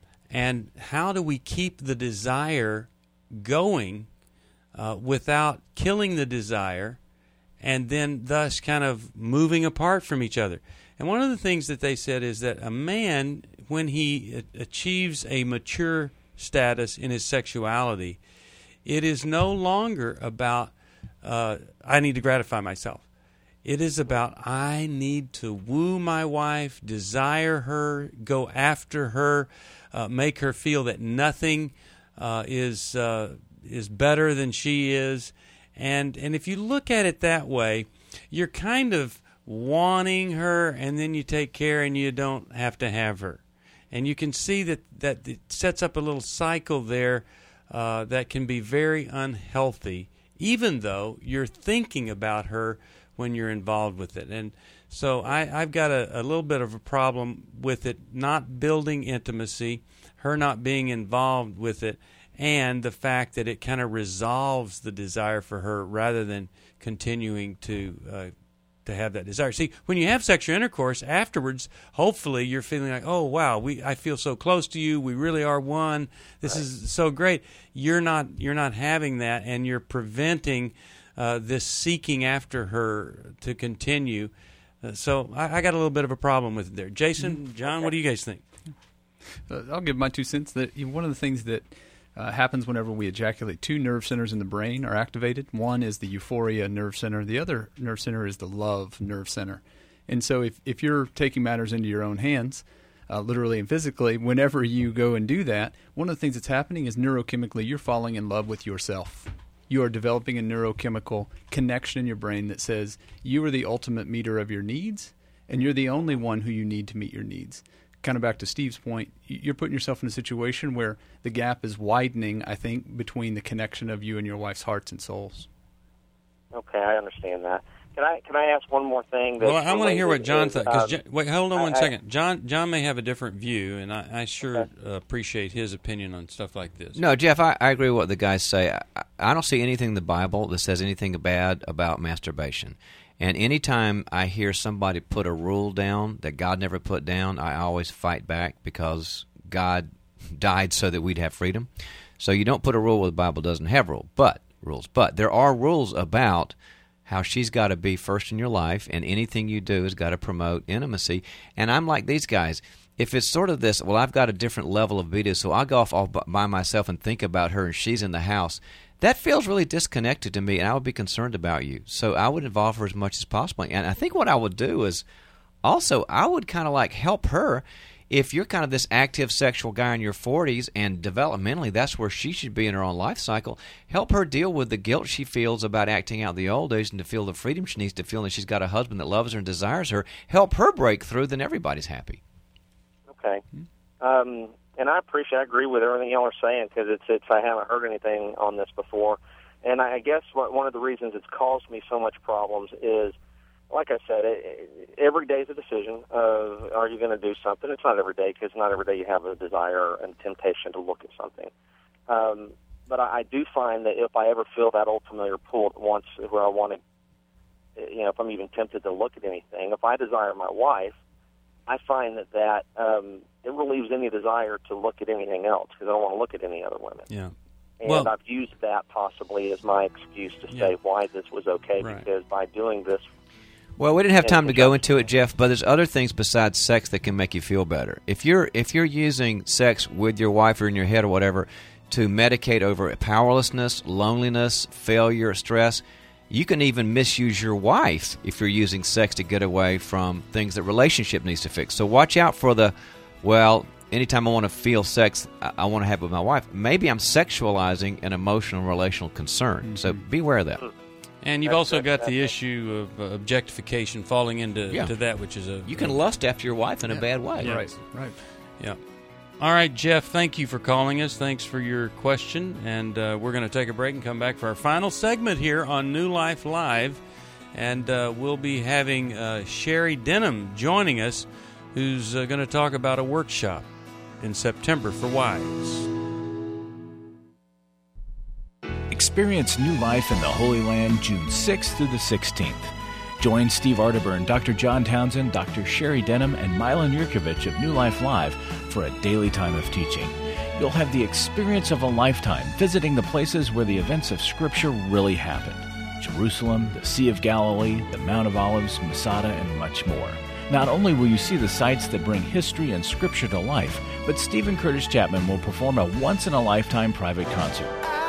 and how do we keep the desire going uh, without killing the desire, and then thus kind of moving apart from each other. And one of the things that they said is that a man, when he achieves a mature status in his sexuality, it is no longer about uh, I need to gratify myself. It is about I need to woo my wife, desire her, go after her, uh, make her feel that nothing uh, is uh, is better than she is. And and if you look at it that way, you're kind of wanting her, and then you take care and you don't have to have her. And you can see that, that it sets up a little cycle there uh, that can be very unhealthy, even though you're thinking about her when you're involved with it. And so I, I've got a, a little bit of a problem with it not building intimacy, her not being involved with it, and the fact that it kind of resolves the desire for her rather than continuing to uh, to have that desire. See, when you have sexual intercourse afterwards, hopefully you're feeling like, oh, wow, we I feel so close to you. We really are one. This right. is so great. You're not you're not having that, and you're preventing Uh, this seeking after her to continue. Uh, so I, I got a little bit of a problem with it there. Jason, John, what do you guys think? Uh, I'll give my two cents. That you know, one of the things that uh, happens whenever we ejaculate. Two nerve centers in the brain are activated. One is the euphoria nerve center. The other nerve center is the love nerve center. And so if, if you're taking matters into your own hands, uh, literally and physically, whenever you go and do that, one of the things that's happening is neurochemically you're falling in love with yourself. You are developing a neurochemical connection in your brain that says you are the ultimate meter of your needs, and you're the only one who you need to meet your needs. Kind of back to Steve's point, you're putting yourself in a situation where the gap is widening, I think, between the connection of you and your wife's hearts and souls. Okay, I understand that. Can I can I ask one more thing? Well, I want to hear what John thought. Um, Wait, hold on one I, second. John John may have a different view, and I, I sure okay. uh, appreciate his opinion on stuff like this. No, Jeff, I, I agree with what the guys say. I, I don't see anything in the Bible that says anything bad about masturbation. And anytime I hear somebody put a rule down that God never put down, I always fight back because God died so that we'd have freedom. So you don't put a rule where the Bible doesn't have rule, but rules. But there are rules about how she's got to be first in your life, and anything you do has got to promote intimacy. And I'm like these guys. If it's sort of this, well, I've got a different level of video, so I'll go off all by myself and think about her, and she's in the house. That feels really disconnected to me, and I would be concerned about you. So I would involve her as much as possible. And I think what I would do is also I would kind of like help her. If you're kind of this active sexual guy in your forties and developmentally that's where she should be in her own life cycle, help her deal with the guilt she feels about acting out the old days and to feel the freedom she needs to feel, and she's got a husband that loves her and desires her. Help her break through, then everybody's happy. Okay. Um, and I appreciate, I agree with everything y'all are saying because it's, it's, I haven't heard anything on this before. And I guess what, one of the reasons it's caused me so much problems is, like I said, it, every day is a decision of are you going to do something. It's not every day because not every day you have a desire and temptation to look at something. Um, but I, I do find that if I ever feel that old familiar pull at once where I want to, you know, if I'm even tempted to look at anything, if I desire my wife, I find that that um, it relieves any desire to look at anything else because I don't want to look at any other women. Yeah. And well, I've used that possibly as my excuse to say yeah. why this was okay right. because by doing this. Well, we didn't have time to go into it, Jeff, but there's other things besides sex that can make you feel better. If you're if you're using sex with your wife or in your head or whatever to medicate over powerlessness, loneliness, failure, stress, you can even misuse your wife if you're using sex to get away from things that relationship needs to fix. So watch out for the, well, anytime I want to feel sex, I, I want to have it with my wife. Maybe I'm sexualizing an emotional relational concern. Mm-hmm. So beware of that. And you've also got the issue of uh, objectification falling into yeah. to that, which is a... You can lust after your wife in yeah. a bad way. Yeah. Right, right. Yeah. All right, Jeff, thank you for calling us. Thanks for your question. And uh, we're going to take a break and come back for our final segment here on New Life Live. And uh, we'll be having uh, Sherry Denham joining us, who's uh, going to talk about a workshop in September for wives. Experience New Life in the Holy Land June sixth through the sixteenth. Join Steve Arterburn, Doctor John Townsend, Doctor Sherry Denham, and Milan Yurkovich of New Life Live for a daily time of teaching. You'll have the experience of a lifetime visiting the places where the events of Scripture really happened. Jerusalem, the Sea of Galilee, the Mount of Olives, Masada, and much more. Not only will you see the sights that bring history and Scripture to life, but Stephen Curtis Chapman will perform a once-in-a-lifetime private concert.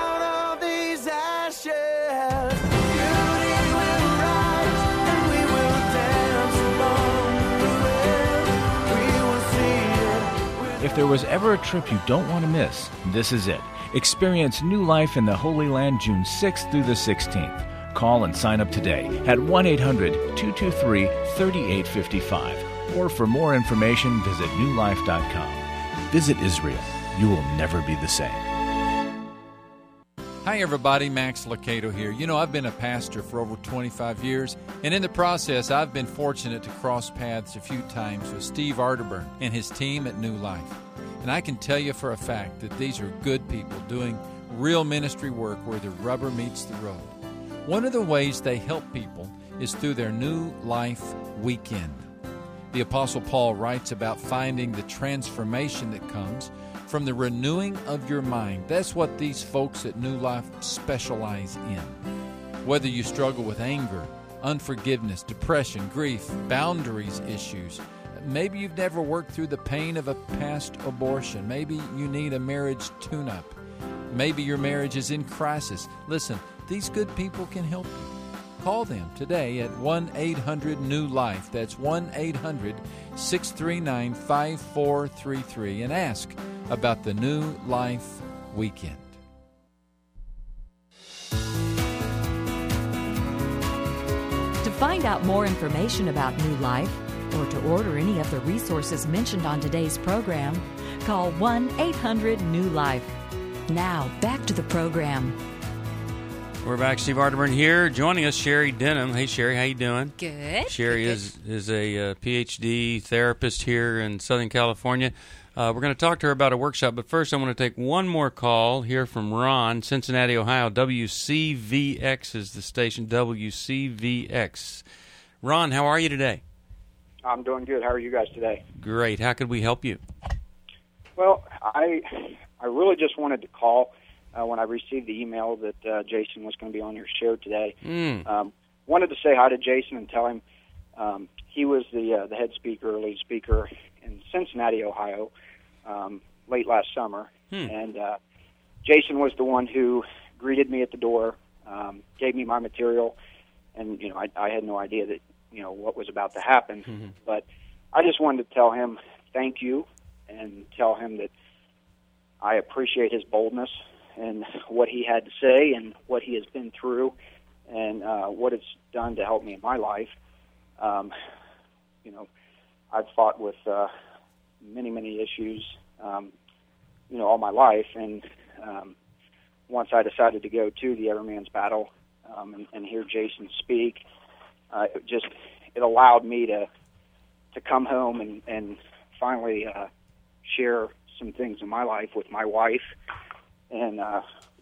If there was ever a trip you don't want to miss, this is it. Experience New Life in the Holy Land June sixth through the sixteenth. Call and sign up today at one eight hundred two two three three eight five five. Or for more information, visit new life dot com. Visit Israel. You will never be the same. Hi, everybody. Max Locato here. You know, I've been a pastor for over twenty-five years, and in the process, I've been fortunate to cross paths a few times with Steve Arterburn and his team at New Life. And I can tell you for a fact that these are good people doing real ministry work where the rubber meets the road. One of the ways they help people is through their New Life Weekend. The Apostle Paul writes about finding the transformation that comes from the renewing of your mind. That's what these folks at New Life specialize in. Whether you struggle with anger, unforgiveness, depression, grief, boundaries issues, maybe you've never worked through the pain of a past abortion, maybe you need a marriage tune-up, Maybe your marriage is in crisis. Listen, these good people can help you. Call them today at one eight hundred new life. That's one eight hundred six three nine five four three three and ask about the New Life Weekend. To find out more information about New Life or to order any of the resources mentioned on today's program, call one eight hundred new life. Now, back to the program. We're back. Steve Arterburn here. Joining us, Sherry Denham. Hey, Sherry, how you doing? Good. Sherry Good. is is a uh, P H D therapist here in Southern California. Uh, we're going to talk to her about a workshop, but first I want to take one more call here from Ron, Cincinnati, Ohio. W C V X is the station, W C V X. Ron, how are you today? I'm doing good. How are you guys today? Great. How could we help you? Well, I I really just wanted to call uh, when I received the email that uh, Jason was going to be on your show today. Mm. Um, wanted to say hi to Jason and tell him um, he was the uh, the head speaker, lead speaker in Cincinnati, Ohio, um, late last summer. Hmm. And uh, Jason was the one who greeted me at the door, um, gave me my material, and you know I, I had no idea that you know what was about to happen. Mm-hmm. But I just wanted to tell him thank you and tell him that I appreciate his boldness and what he had to say and what he has been through and uh, what it's done to help me in my life. Um, you know, I've fought with uh, many, many issues, um, you know, all my life. And um, once I decided to go to the Every Man's Battle um, and, and hear Jason speak, uh, it just it allowed me to to come home and, and finally uh, share some things in my life with my wife, and uh,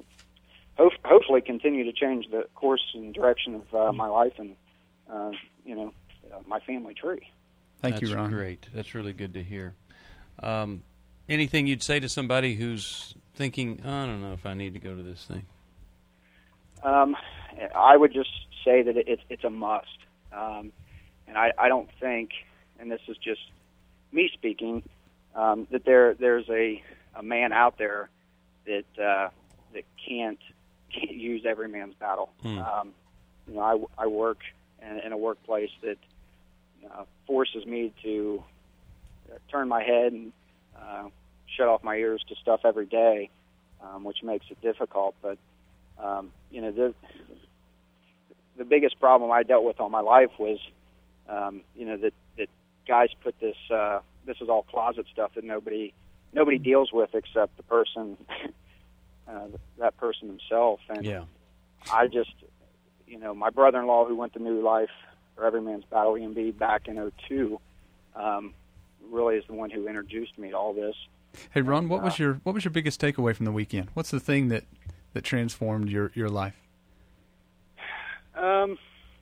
ho- hopefully continue to change the course and direction of uh, my life and uh, you know uh, my family tree. Thank That's you, Ron. Great. That's really good to hear. Um, anything you'd say to somebody who's thinking, oh, I don't know if I need to go to this thing? Um, I would just say that it, it's it's a must, um, and I, I don't think, and this is just me speaking, um, that there there's a, a man out there that uh, that can't can't use Every Man's Battle. Hmm. Um, you know, I, I work in, in a workplace that uh, forces me to turn my head and uh, shut off my ears to stuff every day, um, which makes it difficult. But um, you know, the the biggest problem I dealt with all my life was, um, you know, that that guys put this. Uh, this is all closet stuff that nobody nobody deals with except the person, uh, that person himself. And Yeah. I just, you know, my brother-in-law who went to New Life or Every Man's Battle E M B back in oh two, um, really is the one who introduced me to all this. Hey, Ron, what was Uh, your what was your biggest takeaway from the weekend? What's the thing that, that transformed your, your life? Um,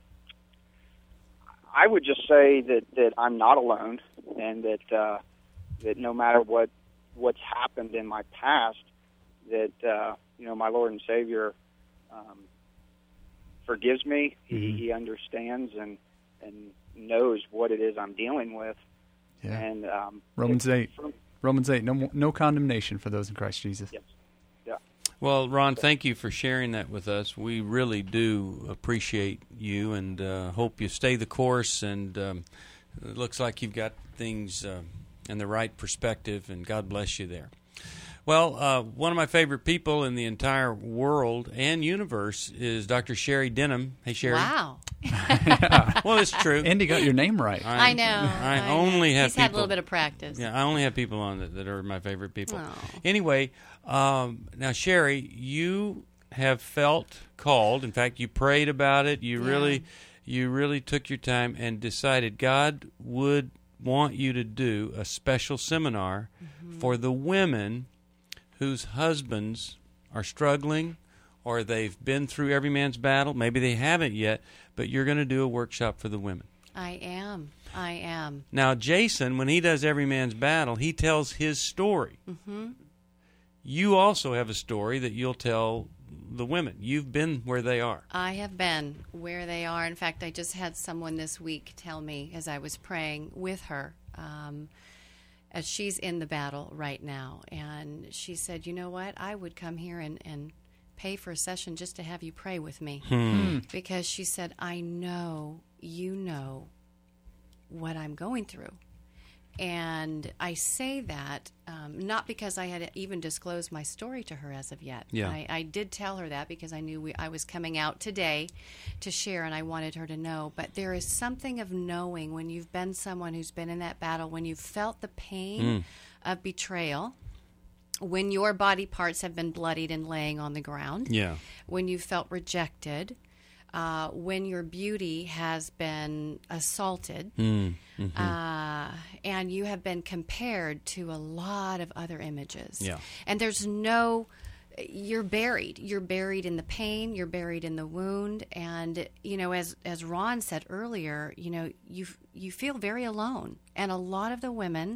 I would just say that, that I'm not alone, and that uh, that no matter what what's happened in my past, that uh, you know my Lord and Savior um, forgives me. He, Mhm. he understands and and knows what it is I'm dealing with. Yeah. And um, Romans it- eight. from- Romans eight. No mo- no condemnation for those in Christ Jesus. Yes. Yeah. Well, Ron, thank you for sharing that with us. We really do appreciate you and uh, hope you stay the course. And um, it looks like you've got things uh, in the right perspective, and God bless you there. Well, uh, one of my favorite people in the entire world and universe is Doctor Sherry Denham. Hey, Sherry. Wow. Well, it's true. Andy got your name right. I know. I, I know. only have He's people. had a little bit of practice. Yeah, I only have people on that, that are my favorite people. Oh. Anyway, um, now Sherry, you have felt called. In fact, you prayed about it. You Yeah. really, you really took your time and decided God would want you to do a special seminar Mm-hmm. for the women whose husbands are struggling, or they've been through Every Man's Battle. Maybe they haven't yet, but you're going to do a workshop for the women. I am. I am. Now, Jason, when he does Every Man's Battle, he tells his story. Mm-hmm. You also have a story that you'll tell the women. You've been where they are. I have been where they are. In fact, I just had someone this week tell me as I was praying with her. Um, as she's in the battle right now. And she said, you know what, I would come here and, and pay for a session just to have you pray with me. Hmm. Because she said, I know you know what I'm going through. And I say that um, not because I had even disclosed my story to her as of yet. Yeah. I, I did tell her that because I knew we, I was coming out today to share, and I wanted her to know. But there is something of knowing when you've been someone who's been in that battle, when you've felt the pain Mm. of betrayal, when your body parts have been bloodied and laying on the ground, Yeah. when you felt rejected, uh, when your beauty has been assaulted, Mm. Mhm. uh, and you have been compared to a lot of other images. Yeah. And there's no, you're buried. You're buried in the pain. You're buried in the wound. And, you know, as, as Ron said earlier, you know, you, you feel very alone. And a lot of the women,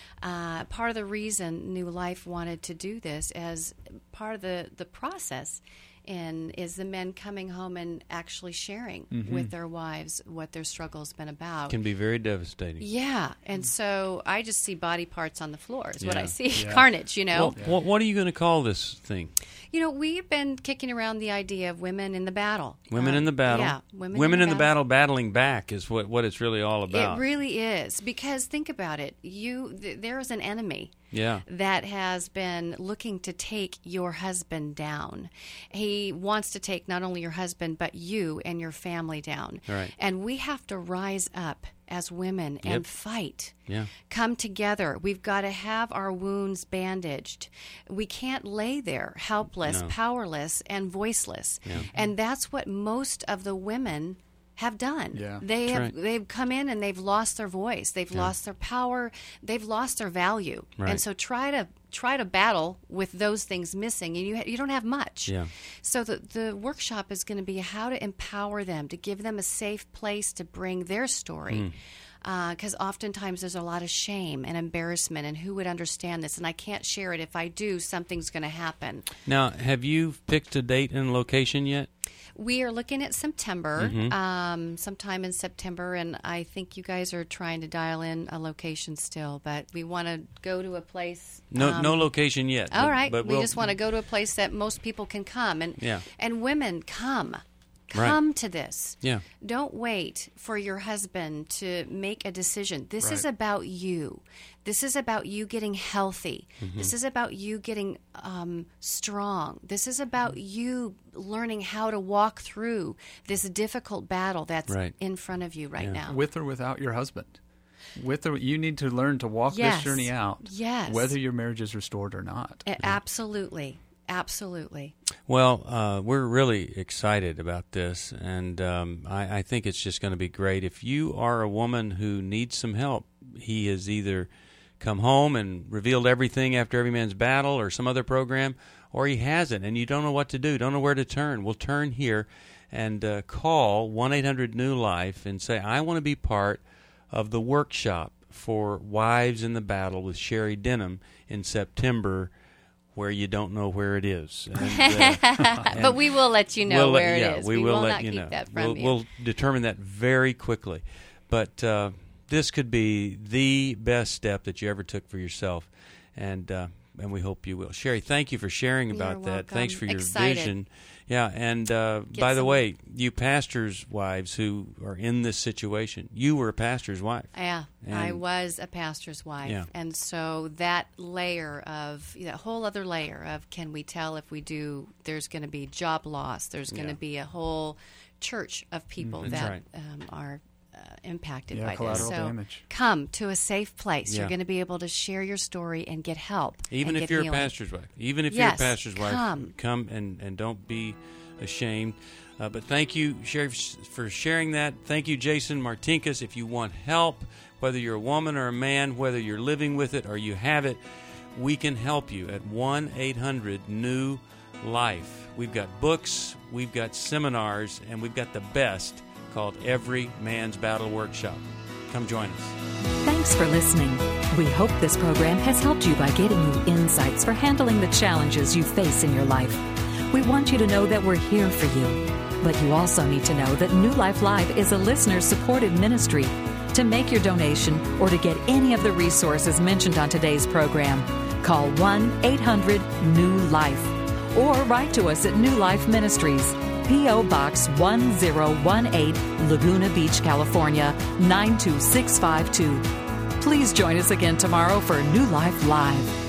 uh, part of the reason New Life wanted to do this as part of the, the process in is the men coming home and actually sharing Mhm. with their wives what their struggle's been about. Can be very devastating. Yeah, and so I just see body parts on the floor is what I Yeah. see, Yeah. carnage, you know. Well, what, what are you going to call this thing? You know, we've been kicking around the idea of women in the battle. Women Uh, in the battle. Yeah, women, Women in, in the battle, battling back is what, what it's really all about. It really is, because think about it. You, th- there is an enemy Yeah. that has been looking to take your husband down. He wants to take not only your husband, but you and your family down. Right. And we have to rise up as women and Yep. fight. Yeah. Come together. We've got to have our wounds bandaged. We can't lay there helpless, No. powerless, and voiceless. Yeah. And that's what most of the women have done. Yeah. They That's have right. they've come in and they've lost their voice. They've Yeah. lost their power. They've lost their value. Right. And so try to try to battle with those things missing, and you ha- you don't have much. Yeah. So the the workshop is going to be how to empower them, to give them a safe place to bring their story. Because oftentimes there's a lot of shame and embarrassment, and who would understand this? And I can't share it. If I do, something's going to happen. Now, have you picked a date and location yet? We are looking at September, Mhm. um, sometime in September, and I think you guys are trying to dial in a location still, but we want to go to a place. No, um, no location yet. All but- right, but we we'll- just want to go to a place that most people can come, and Yeah. and women come, Right. come to this. Yeah. Don't wait for your husband to make a decision. This is Right. about you. This is about you getting healthy. Mhm. This is about you getting um, strong. This is about you learning how to walk through this difficult battle that's Right. in front of you right now. With or without your husband. With or, you need to learn to walk Yes. this journey out. Yes. Whether your marriage is restored or not. A- Absolutely. Absolutely. Well, uh, we're really excited about this, and um, I, I think it's just going to be great. If you are a woman who needs some help, he has either come home and revealed everything after Every Man's Battle or some other program, or he hasn't, and you don't know what to do, don't know where to turn. Well, turn here and uh, call one eight hundred new life and say, I want to be part of the workshop for Wives in the Battle with Sherry Denham in September, where you don't know where it is. And, uh, But we will let you know we'll let- where it yeah, is. We, We will, will let not you keep know. that from we'll, you. We'll determine that very quickly. But uh, this could be the best step that you ever took for yourself, and uh, and we hope you will. Sherry, thank you for sharing about You're that. welcome. Thanks for your Excited. vision. Yeah, and uh, Get by the some- way, you pastors' wives who are in this situation, you were a pastor's wife. Yeah, I And- was a pastor's wife. Yeah. And so that layer of, that whole other layer of, can we tell if we do, there's going to be job loss, there's going to Yeah. be a whole church of people That's that right. um, are uh, impacted Yeah, by collateral this. So damage. come to a safe place. Yeah. You're going to be able to share your story and get help. Even and if get you're healing. a pastor's wife. Even if Yes, you're a pastor's wife, come. come and, and don't be ashamed. Uh, but thank you, Sherry, for sharing that. Thank you, Jason Martinkus. If you want help, whether you're a woman or a man, whether you're living with it or you have it, we can help you at one eight hundred new life. We've got books, we've got seminars, and we've got the best called Every Man's Battle Workshop. Come join us. Thanks for listening. We hope this program has helped you by getting you insights for handling the challenges you face in your life. We want you to know that we're here for you. But you also need to know that New Life Live is a listener-supported ministry. To make your donation or to get any of the resources mentioned on today's program, call one eight hundred new life or write to us at New Life Ministries, P O. Box one zero one eight, Laguna Beach, California, nine two six five two. Please join us again tomorrow for New Life Live.